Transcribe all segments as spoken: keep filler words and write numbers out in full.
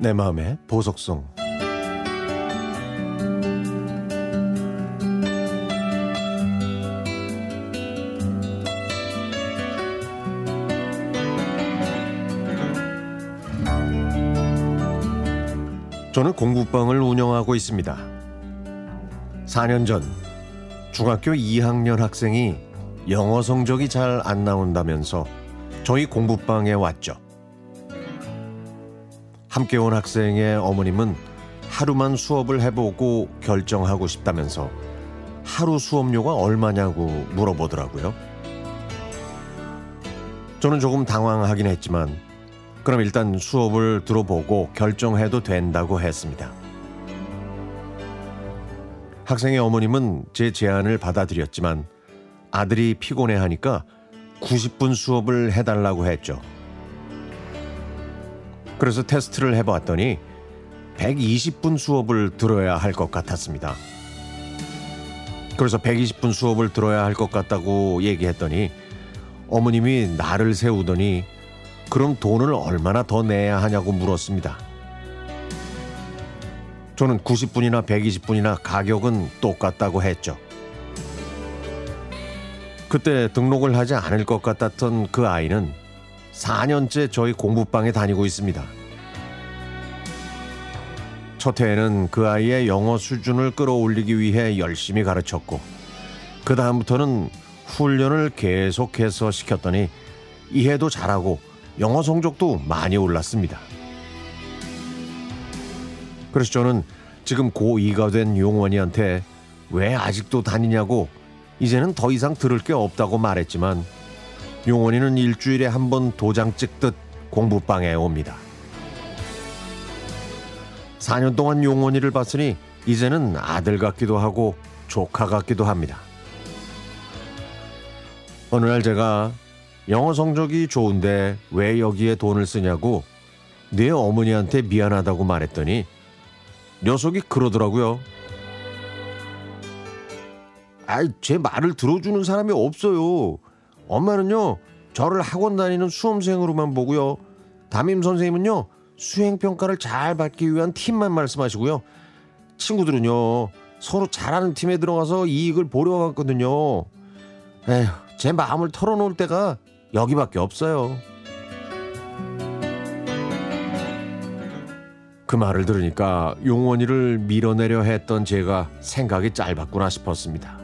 내 마음의 보석송. 저는 공부방을 운영하고 있습니다. 사 년 전 중학교 이 학년 학생이 영어 성적이 잘 안 나온다면서 저희 공부방에 왔죠. 함께 온 학생의 어머님은 하루만 수업을 해보고 결정하고 싶다면서 하루 수업료가 얼마냐고 물어보더라고요. 저는 조금 당황하긴 했지만 그럼 일단 수업을 들어보고 결정해도 된다고 했습니다. 학생의 어머님은 제 제안을 받아들였지만 아들이 피곤해하니까 구십 분 수업을 해달라고 했죠. 그래서 테스트를 해봤더니 백이십 분 수업을 들어야 할 것 같았습니다. 그래서 백이십 분 수업을 들어야 할 것 같다고 얘기했더니 어머님이 나를 세우더니 그럼 돈을 얼마나 더 내야 하냐고 물었습니다. 저는 구십 분이나 백이십 분이나 가격은 똑같다고 했죠. 그때 등록을 하지 않을 것 같았던 그 아이는 사 년째 저희 공부방에 다니고 있습니다. 첫 해에는 그 아이의 영어 수준을 끌어올리기 위해 열심히 가르쳤고 그 다음부터는 훈련을 계속해서 시켰더니 이해도 잘하고 영어 성적도 많이 올랐습니다. 그래서 저는 지금 고이가 된 용원이한테 왜 아직도 다니냐고 이제는 더 이상 들을 게 없다고 말했지만 용원이는 일주일에 한 번 도장 찍듯 공부방에 옵니다. 사 년 동안 용원이를 봤으니 이제는 아들 같기도 하고 조카 같기도 합니다. 어느 날 제가 영어 성적이 좋은데 왜 여기에 돈을 쓰냐고 네 어머니한테 미안하다고 말했더니 녀석이 그러더라고요. 아이, 제 말을 들어주는 사람이 없어요. 엄마는요 저를 학원 다니는 수험생으로만 보고요. 담임 선생님은요 수행평가를 잘 받기 위한 팀만 말씀하시고요. 친구들은요 서로 잘하는 팀에 들어가서 이익을 보려고 하거든요. 에휴, 제 마음을 털어놓을 때가 여기밖에 없어요. 그 말을 들으니까 용원이를 밀어내려 했던 제가 생각이 짧았구나 싶었습니다.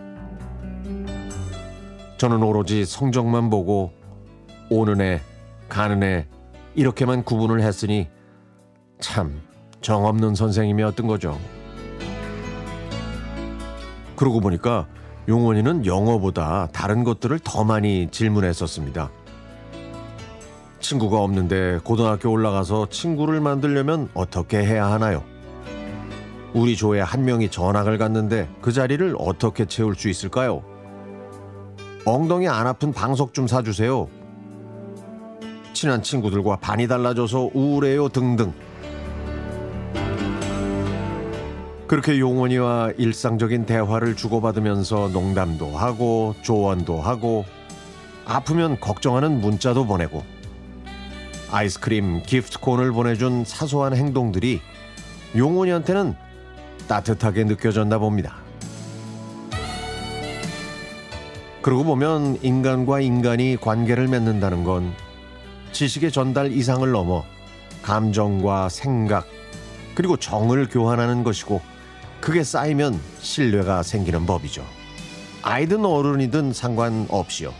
저는 오로지 성적만 보고 오는 애, 가는 애 이렇게만 구분을 했으니 참 정없는 선생님이었던 거죠. 그러고 보니까 용원이는 영어보다 다른 것들을 더 많이 질문했었습니다. 친구가 없는데 고등학교 올라가서 친구를 만들려면 어떻게 해야 하나요? 우리 조에 한 명이 전학을 갔는데 그 자리를 어떻게 채울 수 있을까요? 엉덩이 안 아픈 방석 좀 사주세요. 친한 친구들과 반이 달라져서 우울해요 등등. 그렇게 용원이와 일상적인 대화를 주고받으면서 농담도 하고 조언도 하고 아프면 걱정하는 문자도 보내고 아이스크림, 기프트콘을 보내준 사소한 행동들이 용원이한테는 따뜻하게 느껴졌나 봅니다. 그러고 보면 인간과 인간이 관계를 맺는다는 건 지식의 전달 이상을 넘어 감정과 생각 그리고 정을 교환하는 것이고 그게 쌓이면 신뢰가 생기는 법이죠. 아이든 어른이든 상관없이요.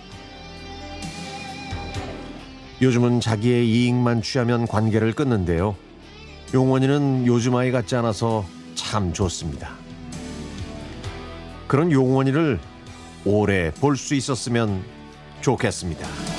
요즘은 자기의 이익만 취하면 관계를 끊는데요. 용원이는 요즘 아이 같지 않아서 참 좋습니다. 그런 용원이를 오래 볼 수 있었으면 좋겠습니다.